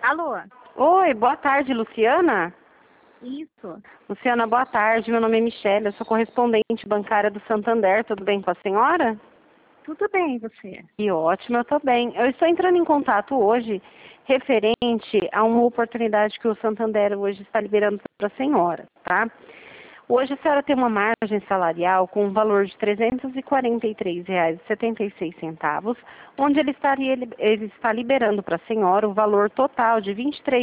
Alô? Oi, boa tarde, Luciana. Isso. Luciana, boa tarde. Meu nome é Michele, eu sou correspondente bancária do Santander. Tudo bem com a senhora? Tudo bem, e você? Que ótimo, eu estou bem. Eu estou entrando em contato hoje referente a uma oportunidade que o Santander hoje está liberando para a senhora, tá? Hoje a senhora tem uma margem salarial com um valor de R$ 343,76, onde ele está liberando para a senhora o valor total de R$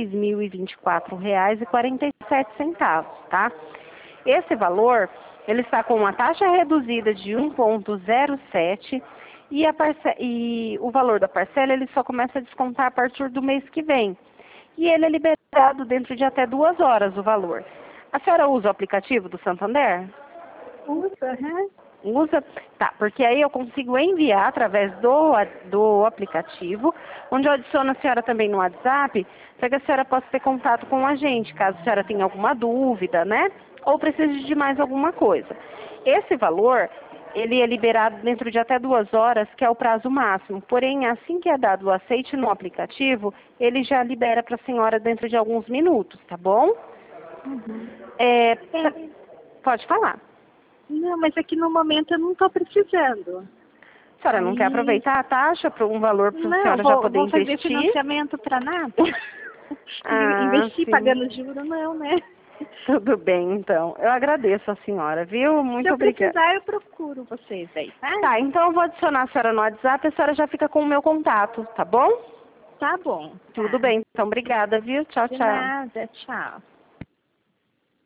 23.024,47, tá? Esse valor, ele está com uma taxa reduzida de 1,07 e o valor da parcela ele só começa a descontar a partir do mês que vem. E ele é liberado dentro de até 2 horas o valor. A senhora usa o aplicativo do Santander? Usa, né? Usa? Tá, porque aí eu consigo enviar através do aplicativo, onde eu adiciono a senhora também no WhatsApp, para que a senhora possa ter contato com a gente, caso a senhora tenha alguma dúvida, né? Ou precise de mais alguma coisa. Esse valor, ele é liberado dentro de até 2 horas, que é o prazo máximo. Porém, assim que é dado o aceite no aplicativo, ele já libera para a senhora dentro de alguns minutos, tá bom? Uhum. Pode falar. Não, mas aqui no momento eu não estou precisando. A senhora não quer aproveitar a taxa para um valor para a Não, senhora já poder vou fazer investir? financiamento para nada. Investir Sim. pagando juros, não, né? Tudo bem, então. Eu agradeço a senhora, viu? Se Muito eu obrigada. precisar, eu procuro vocês aí, tá? Tá, então eu vou adicionar a senhora no WhatsApp e a senhora já fica com o meu contato, tá bom? Tá bom. Tudo Tá. bem, então obrigada, viu? Tchau, De tchau. nada, tchau.